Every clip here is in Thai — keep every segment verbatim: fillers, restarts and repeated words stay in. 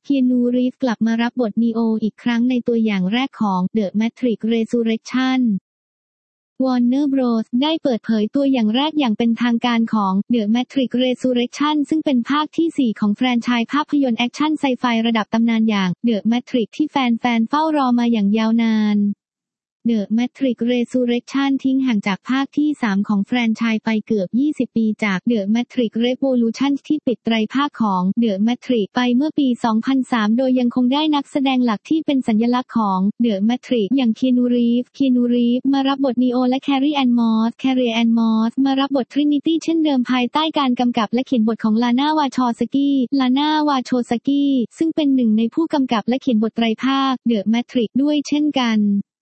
เคียนู รีฟส์กลับมารับบทนีโออีกครั้งในตัวอย่างแรกของ The Matrix Resurrection Warner Bros. ได้เปิดเผยตัวอย่างแรกอย่างเป็นทางการของ The Matrix Resurrection ซึ่งเป็นภาคที่ สี่ ของแฟรนไชส์ภาพยนตร์แอคชั่นไซไฟระดับตำนานอย่าง The Matrix ที่แฟนๆเฝ้ารอมาอย่างยาวนาน The Matrix Resurrection ทิ้งห่างจากภาคที่ สาม ของแฟรนไชส์ไปเกือบ ยี่สิบ ปีจาก The Matrix Revolution ที่ปิดไตรภาคของ The Matrix ไปเมื่อปี สองพันสาม โดยยังคงได้นักแสดงหลักที่เป็นสัญลักษณ์ของ The Matrix อย่าง Keanu Reeves Keanu Reeves มารับบท Neo และ Carrie-Anne Moss Carrie-Anne Moss มารับบท Trinity เช่นเดิมภายใต้การกำกับและเขียนบทของ Lana Wachowski Lana Wachowski ซึ่งเป็นหนึ่งในผู้กำกับและเขียนบทไตรภาค The Matrix ด้วยเช่นกัน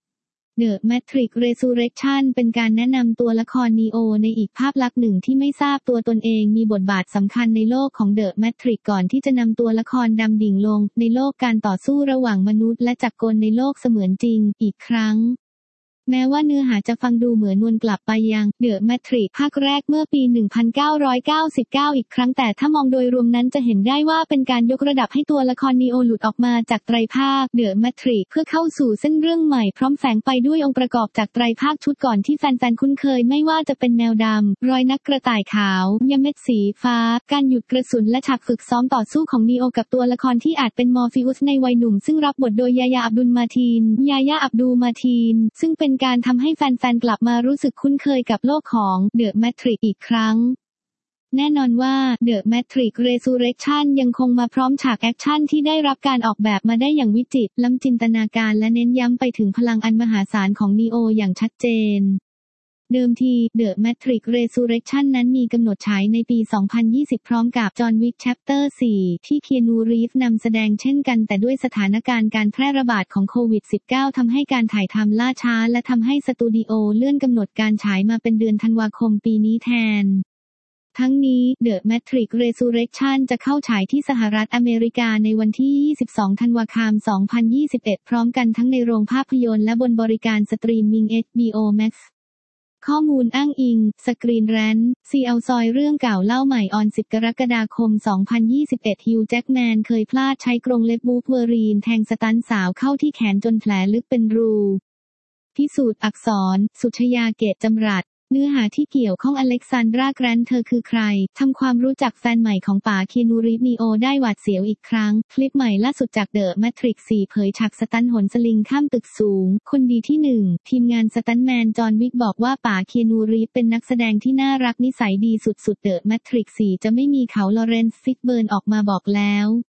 The Matrix Resurrection เป็นการแนะนำตัวละครนีโอในอีกภาพลักษณ์หนึ่งที่ไม่ทราบตัวตนเองมีบทบาทสำคัญในโลกของ The Matrix ก่อนที่จะนำตัวละครดำดิ่งลงในโลกการต่อสู้ระหว่างมนุษย์และจักรกลในโลกเสมือนจริงอีกครั้งแม้ว่าเนื้อหาจะฟังดูเหมือนวนกลับไปยัง The Matrix ภาคแรกเมื่อปี หนึ่งพันเก้าร้อยเก้าสิบเก้า อีกครั้งแต่ถ้ามองโดยรวมนั้นจะเห็นได้ว่าเป็นการยกระดับให้ตัวละครนีโอหลุดออกมาจากไตรภาค The Matrix เพื่อเข้าสู่เส้นเรื่องใหม่พร้อมแฝงไปด้วยองค์ประกอบจากไตรภาคชุดก่อนที่แฟนๆคุ้นเคยไม่ว่าจะเป็นแมวดำรอยนักกระต่ายขาวยาเม็ดสีฟ้าการหยุดกระสุนและฉากฝึกซ้อมต่อสู้ของนีโอกับตัวละครที่อาจเป็นมอร์ฟิอุสในวัยหนุ่มซึ่งรับบทโดยยายาอับดุลมาทีนยายาอับดุลมาทีนซึ่งเป็นการทำให้แฟนแฟนๆกลับมารู้สึกคุ้นเคยกับโลกของ The Matrix อีกครั้งแน่นอนว่า The Matrix Resurrection ยังคงมาพร้อมฉากแอคชั่นที่ได้รับการออกแบบมาได้อย่างวิจิตรล้ำจินตนาการและเน้นย้ำไปถึงพลังอันมหาศาลของนีโออย่างชัดเจนเดิมที The Matrix Resurrection นั้นมีกำหนดฉายในปี สองพันยี่สิบ พร้อมกับ John Wick Chapter สี่ ที่ Keanu Reeves นำแสดงเช่นกันแต่ด้วยสถานการณ์การแพร่ระบาดของโควิด สิบเก้า ทำให้การถ่ายทำล่าช้าและทำให้สตูดิโอเลื่อนกำหนดการฉายมาเป็นเดือนธันวาคมปีนี้แทนทั้งนี้ The Matrix Resurrection จะเข้าฉายที่สหรัฐอเมริกาในวันที่ ยี่สิบสอง ธันวาคม สองพันยี่สิบเอ็ด พร้อมกันทั้งในโรงภาพยนตร์และบนบริการสตรีมมิ่ง เอช บี โอ Maxข้อมูลอ้างอิง สกรีนแรนท์ ซี แอล ซอยเรื่องเก่าเล่าใหม่ออน สิบ กรกฎาคม สองพันยี่สิบเอ็ด ฮิว แจ็คแมนเคยพลาดใช้กรงเล็บวูล์ฟเวอรีนแทงสตันท์สาวเข้าที่แขนจนแผลลึกเป็นรูพิสูจน์อักษร สุชยาเกตจำรัดเนื้อหาที่เกี่ยวข้องอเล็กซานดรา แกรนท์เธอคือใครทำความรู้จักแฟนใหม่ของป๋าเคียนู รีฟส์นีโอได้หวาดเสียวอีกครั้งคลิปใหม่ล่าสุดจาก The Matrix สี่ เผยฉากสตันท์โหนสลิงข้ามตึกสูงคนดีที่หนึ่งทีมงานสตันท์แมนจอห์นวิกบอกว่าป๋าเคียนู รีฟส์เป็นนักแสดงที่น่ารักนิสัยดีสุดๆ The Matrix สี่ จะไม่มีเขาลอเรนซ์ ฟิชเบิร์นออกมาบอกแล้ว